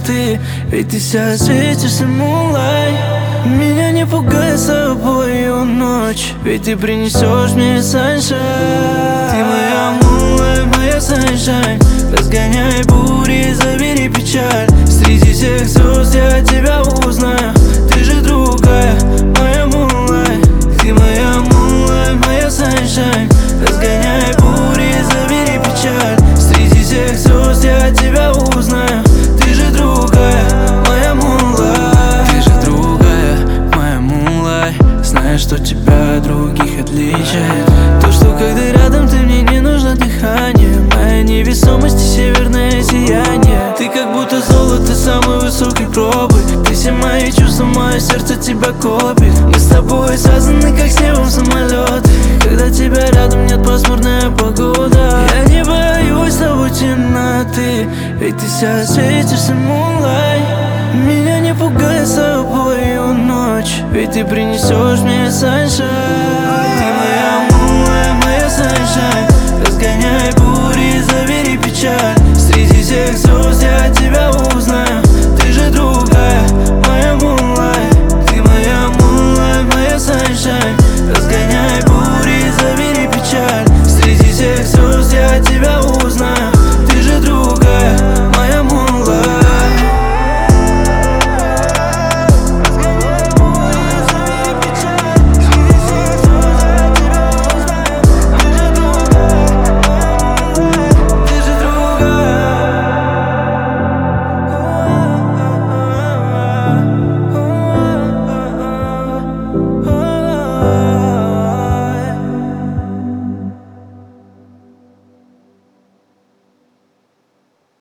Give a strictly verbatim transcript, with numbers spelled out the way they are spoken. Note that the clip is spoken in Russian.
темноты. Ведь ты вся светишься, moonlight. Меня не пугает с тобою ночь, ведь ты принесешь мне sunshine. Ты моя moonlight, моя sunshine. Разгоняй бури, забери печаль. Среди всех звезд я тебя узнаю. Ты же другая, моя moonlight. Ты моя moonlight, моя sunshine. Разгоняй бури, забери печаль. Среди всех звезд я тебя узнаю. Ты же другая, моя moonlight. Ты же другая, моя moonlight. Знаешь, что тебя от других отличает то, что когда рядом ты, мне не нужно дыхание. Моя невесомость и северное сияние. Ты как будто золото самой высокой пробы. Ты все мои чувства, мое сердце тебя копит. Мы с тобой связаны, как с небом самолет. Когда тебя рядом, нет пасмурная погода. Я не боюсь с тобой темноты, ведь ты вся светишься, moonlight. Меня не пугает с тобою ночь, ведь ты принесешь мне sunshine. Ты моя moonlight, моя sunshine.